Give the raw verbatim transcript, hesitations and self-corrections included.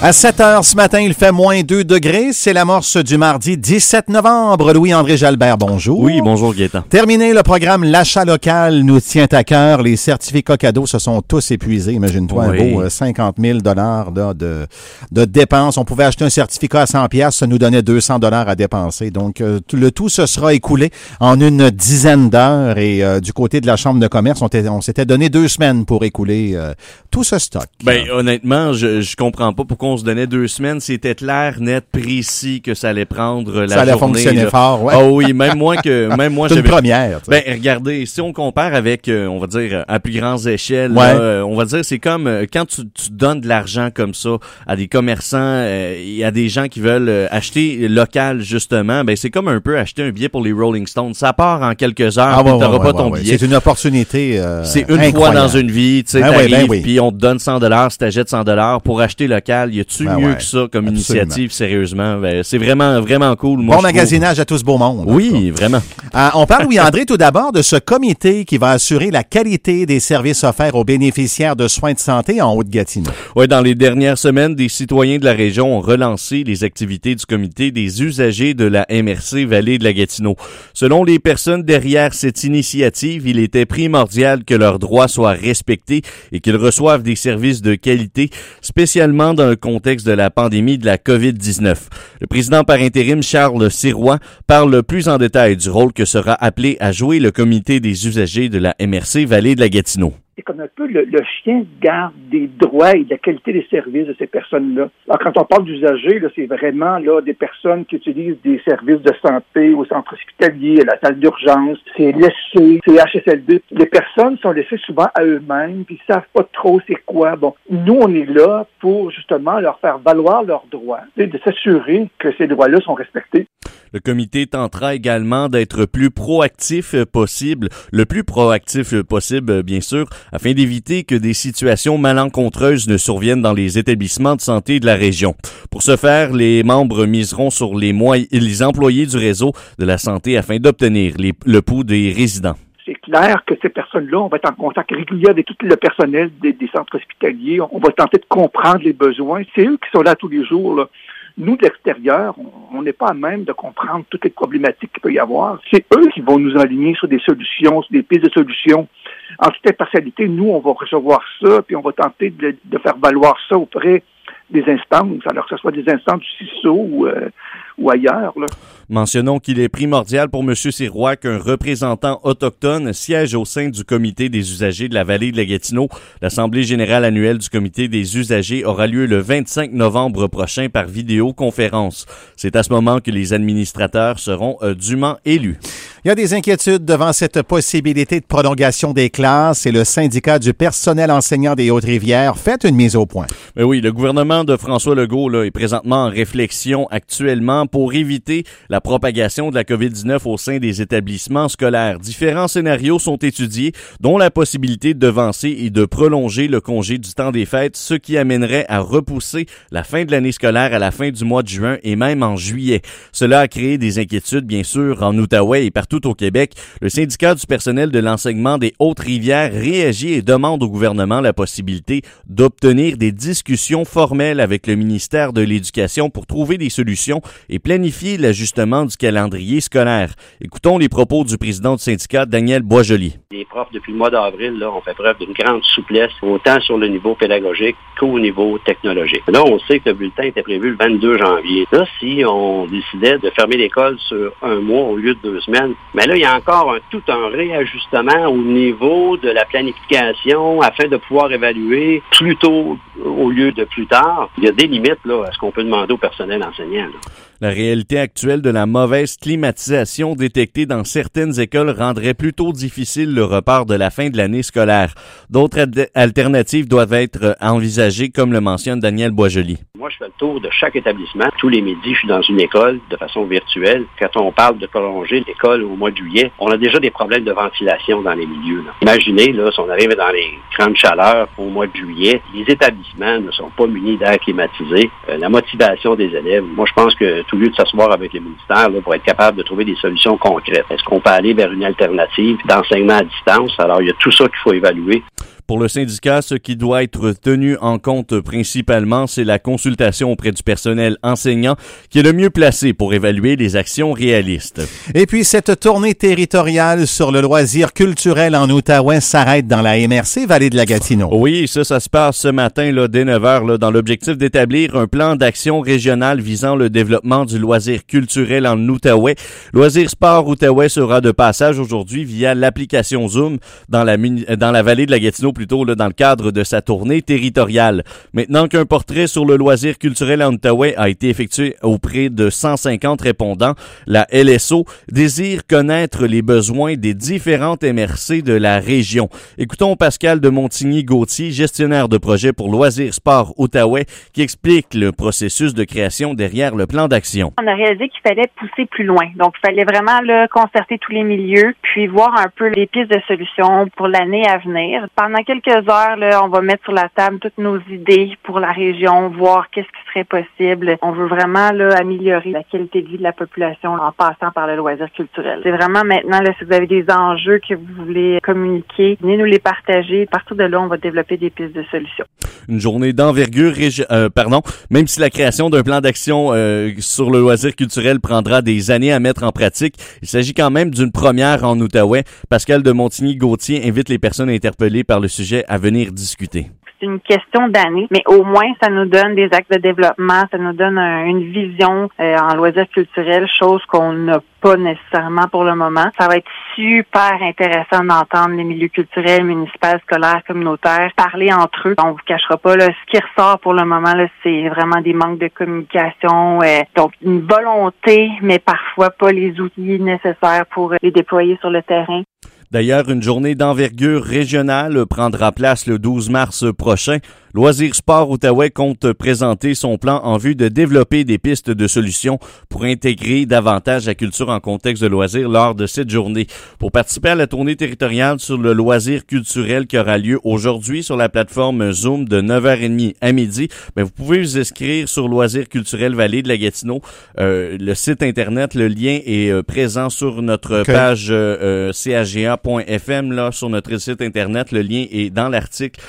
À sept heures ce matin, il fait moins deux degrés. C'est l'amorce du mardi dix-sept novembre. Louis-André Jalbert, bonjour. Oui, bonjour Gaétan. Terminé le programme L'achat local nous tient à cœur. Les certificats cadeaux se sont tous épuisés. Imagine-toi oui. un beau cinquante mille dollars de, de, de dépenses. On pouvait acheter un certificat à cent piastres, ça nous donnait deux cents dollars à dépenser. Donc, euh, tout, le tout se sera écoulé en une dizaine d'heures. Et euh, du côté de la Chambre de commerce, on, on s'était donné deux semaines pour écouler euh, tout ce stock. Ben, honnêtement, je, je comprends pas pourquoi on se donnait deux semaines. C'était clair, net, précis que ça allait prendre la ça allait journée. Ça allait fonctionner fort, ouais. Ah oui, même moi que même moi c'est j'avais... une première. Ben, regardez, si on compare avec, euh, on va dire, à plus grandes échelles, ouais. là, euh, on va dire, c'est comme euh, quand tu, tu donnes de l'argent comme ça à des commerçants, euh, et à des gens qui veulent euh, acheter local, justement, ben c'est comme un peu acheter un billet pour les Rolling Stones. Ça part en quelques heures, ah, puis ouais, t'auras ouais, pas ouais, ton ouais, billet. C'est une opportunité euh, C'est une incroyable. fois dans une vie, tu sais, ben t'arrives, oui, ben oui. puis on te donne cent dollars, si t'achètes cent dollars pour acheter local. Y a-tu ben mieux ouais, que ça comme absolument. Initiative, sérieusement? Ben, c'est vraiment, vraiment cool. Moi, bon magasinage trouve... à tout ce beau monde. Oui, vraiment. Euh, on parle, Louis-André, tout d'abord de ce comité qui va assurer la qualité des services offerts aux bénéficiaires de soins de santé en Haute-Gatineau. Oui, dans les dernières semaines, des citoyens de la région ont relancé les activités du comité des usagers de la M R C Vallée de la Gatineau. Selon les personnes derrière cette initiative, il était primordial que leurs droits soient respectés et qu'ils reçoivent des services de qualité, spécialement dans le contexte de la pandémie de la covid dix-neuf. Le président par intérim, Charles Sirois, parle plus en détail du rôle que sera appelé à jouer le comité des usagers de la M R C Vallée de la Gatineau. C'est comme un peu le, le chien de garde des droits et de la qualité des services de ces personnes-là. Alors, quand on parle d'usagers, là, c'est vraiment là des personnes qui utilisent des services de santé au centre hospitalier, à la salle d'urgence, c'est l'E S C, c'est H S L D. Les personnes sont laissées souvent à eux-mêmes, puis ils savent pas trop c'est quoi. Bon, nous, on est là pour justement leur faire valoir leurs droits et de s'assurer que ces droits-là sont respectés. Le comité tentera également d'être plus proactif possible, le plus proactif possible, bien sûr, afin d'éviter que des situations malencontreuses ne surviennent dans les établissements de santé de la région. Pour ce faire, les membres miseront sur les, moyens, les employés du réseau de la santé afin d'obtenir les, le pouls des résidents. C'est clair que ces personnes-là, on va être en contact régulier avec tout le personnel des, des centres hospitaliers. On va tenter de comprendre les besoins. C'est eux qui sont là tous les jours, là. Nous, de l'extérieur, on n'est pas à même de comprendre toutes les problématiques qu'il peut y avoir. C'est eux qui vont nous aligner sur des solutions, sur des pistes de solutions. En toute impartialité, nous, on va recevoir ça, puis on va tenter de, de faire valoir ça auprès des instances, alors que ce soit des instances du C I S O ou, euh, ou ailleurs, là. Mentionnons qu'il est primordial pour M. Sirois qu'un représentant autochtone siège au sein du comité des usagers de la Vallée de la Gatineau. L'Assemblée générale annuelle du comité des usagers aura lieu le vingt-cinq novembre prochain par vidéoconférence. C'est à ce moment que les administrateurs seront euh, dûment élus. Il y a des inquiétudes devant cette possibilité de prolongation des classes et le syndicat du personnel enseignant des Hautes-Rivières fait une mise au point. Mais oui, le gouvernement de François Legault là, est présentement en réflexion actuellement pour éviter la propagation de la covid dix-neuf au sein des établissements scolaires. Différents scénarios sont étudiés, dont la possibilité de devancer et de prolonger le congé du temps des fêtes, ce qui amènerait à repousser la fin de l'année scolaire à la fin du mois de juin et même en juillet. Cela a créé des inquiétudes, bien sûr, en Outaouais et partout au Québec. Le syndicat du personnel de l'enseignement des Hautes-Rivières réagit et demande au gouvernement la possibilité d'obtenir des discussions formelles avec le ministère de l'Éducation pour trouver des solutions et planifier l'ajustement du calendrier scolaire. Écoutons les propos du président du syndicat, Daniel Boisjoli. Les profs, depuis le mois d'avril, là, ont fait preuve d'une grande souplesse, autant sur le niveau pédagogique qu'au niveau technologique. Là, on sait que le bulletin était prévu le vingt-deux janvier. Là, si on décidait de fermer l'école sur un mois au lieu de deux semaines, mais là, il y a encore un, tout un réajustement au niveau de la planification afin de pouvoir évaluer plus tôt au lieu de plus tard. Il y a des limites là, à ce qu'on peut demander au personnel enseignant. Là. La réalité actuelle de la mauvaise climatisation détectée dans certaines écoles rendrait plutôt difficile le repart de la fin de l'année scolaire. D'autres ad- alternatives doivent être envisagées, comme le mentionne Daniel Boisjoli. Moi, je fais le tour de chaque établissement. Tous les midis, je suis dans une école de façon virtuelle. Quand on parle de prolonger l'école au mois de juillet, on a déjà des problèmes de ventilation dans les milieux. Là. Imaginez, là, si on arrive dans les grandes chaleurs au mois de juillet, les établissements ne sont pas munis d'air climatisé. Euh, la motivation des élèves, moi, je pense que tout lieu de s'asseoir avec les ministères là, pour être capable de trouver des solutions concrètes. Est-ce qu'on peut aller vers une alternative d'enseignement à distance? Alors, il y a tout ça qu'il faut évaluer. Pour le syndicat, ce qui doit être tenu en compte principalement, c'est la consultation auprès du personnel enseignant qui est le mieux placé pour évaluer les actions réalistes. Et puis, cette tournée territoriale sur le loisir culturel en Outaouais s'arrête dans la M R C Vallée de la Gatineau. Oui, ça, ça se passe ce matin là, dès neuf heures là, dans l'objectif d'établir un plan d'action régional visant le développement du loisir culturel en Outaouais. Loisir Sport Outaouais sera de passage aujourd'hui via l'application Zoom dans la, dans la Vallée de la Gatineau, plutôt là, dans le cadre de sa tournée territoriale. Maintenant qu'un portrait sur le loisir culturel en Outaouais a été effectué auprès de cent cinquante répondants, la L S O désire connaître les besoins des différentes M R C de la région. Écoutons Pascal de Montigny-Gauthier, gestionnaire de projet pour Loisir Sport Outaouais, qui explique le processus de création derrière le plan d'action. On a réalisé qu'il fallait pousser plus loin. Donc, il fallait vraiment là, concerter tous les milieux, puis voir un peu les pistes de solutions pour l'année à venir. Pendant quelques heures, là, on va mettre sur la table toutes nos idées pour la région, voir qu'est-ce qui serait possible. On veut vraiment là, améliorer la qualité de vie de la population en passant par le loisir culturel. C'est vraiment maintenant, là, si vous avez des enjeux que vous voulez communiquer, venez nous les partager. À partir de là, on va développer des pistes de solutions. Une journée d'envergure, régi- euh, pardon, même si la création d'un plan d'action euh, sur le loisir culturel prendra des années à mettre en pratique, il s'agit quand même d'une première en Outaouais. Pascal de Montigny-Gauthier invite les personnes interpellées par le sujet à venir discuter. C'est une question d'années, mais au moins, ça nous donne des actes de développement, ça nous donne un, une vision euh, en loisirs culturels, chose qu'on n'a pas nécessairement pour le moment. Ça va être super intéressant d'entendre les milieux culturels, municipaux, scolaires, communautaires parler entre eux. On vous cachera pas, là, ce qui ressort pour le moment, là, c'est vraiment des manques de communication, euh, donc une volonté, mais parfois pas les outils nécessaires pour les déployer sur le terrain. D'ailleurs, une journée d'envergure régionale prendra place le douze mars prochain. Loisir Sport Outaouais compte présenter son plan en vue de développer des pistes de solutions pour intégrer davantage la culture en contexte de loisirs lors de cette journée. Pour participer à la tournée territoriale sur le loisir culturel qui aura lieu aujourd'hui sur la plateforme Zoom de neuf heures trente à midi, ben vous pouvez vous inscrire sur Loisir culturel Vallée de la Gatineau. Euh, le site internet, le lien est euh, présent sur notre okay. page euh, c a g a point f m là sur notre site internet. Le lien est dans l'article.